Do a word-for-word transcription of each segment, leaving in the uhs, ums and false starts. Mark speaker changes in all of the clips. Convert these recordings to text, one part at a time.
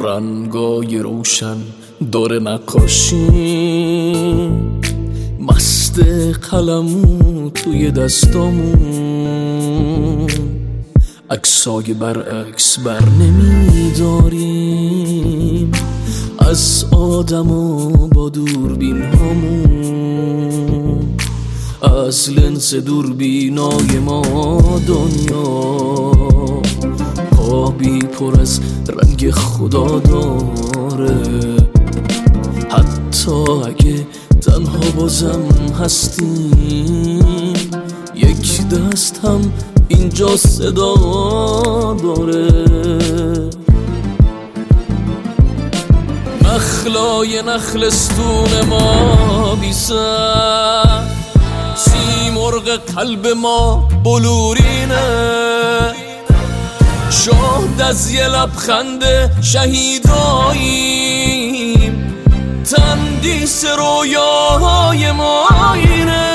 Speaker 1: رنگای روشن داره نقاشی، مست قلمو توی دستامون، عکسای برعکس بر نمیداریم از آدما با دوربین هامون، از لنز دوربینای ما دنیا آبی پر از رنگ خدا داره. حتی اگه تنها بازم هستیم، یک دست هم اینجا صدا داره. نخلای نخلستون ما بی سر، سیمرغ قلب ما بلورینه، شاد از یه لبخند شهیداییم، تندیس رویاهای ما اینه.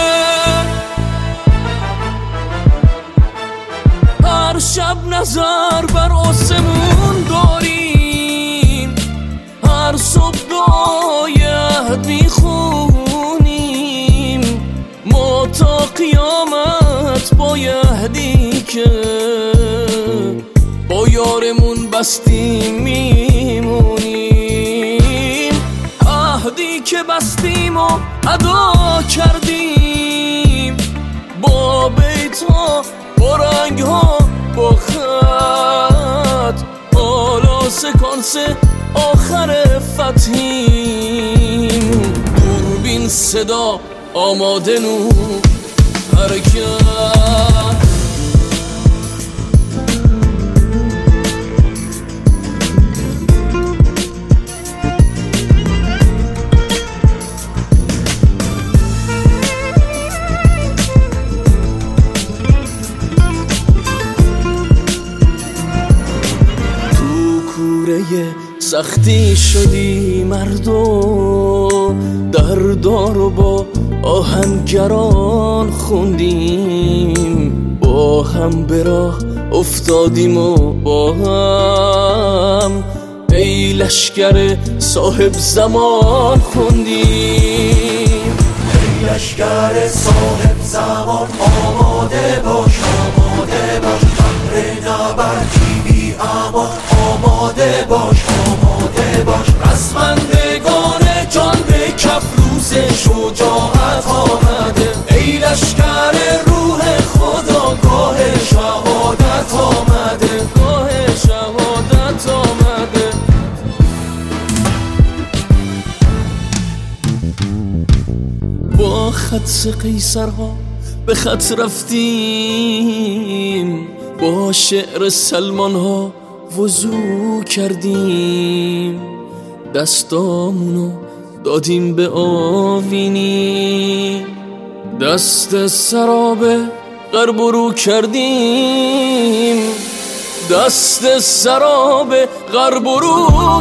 Speaker 1: هر شب نظر بر آسمون داریم، هر صبح دعایت میخونیم، ما تا قیامت بایدی که با یارمون بستیم میمونیم. عهدی که بستیم و ادا کردیم، با بیت ها با رنگ ها با خط، حالا سکانس آخر فتحیم. دوربین صدا آماده نو حرکت، سختی شدی مردم، دردارو با آهنگران خوندیم، با هم به راه افتادیم و با هم ای لشکر صاحب زمان خوندیم.
Speaker 2: ای لشکر صاحب زمان آماده باش، آماده باش، بحر نبردی بی امان، آماده باش، آماده باش. رزمندگان جان به کف روز شجاعت آمده، ای لشکر روح خدا گاه شهادت آمده، گاه شهادت آمده. با خط قیصرها به خط رفتیم، با شعر سلمان ها وضو کردیم، دستامونو دادیم به آوینی، دست سراب غرب رو کردیم، دست سراب غرب رو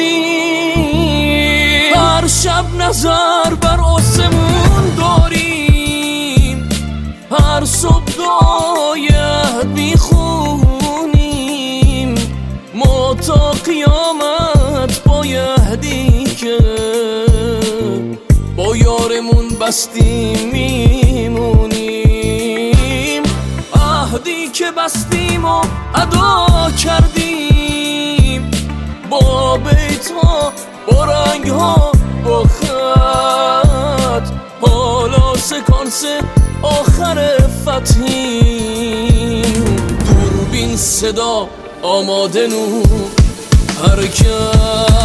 Speaker 2: کردیم. هر شب نظر بر آسمون داریم، هر صبح دعایت میخونیم، ما تا قیامت بایدی که با یارمون بستیم میمونیم. عهدی که بستیم و ادا کردیم، با بیت ها با رنگ ها با خط، حالا سکانس آخر فتحیم. دوربین صدا آماده نو حرکت.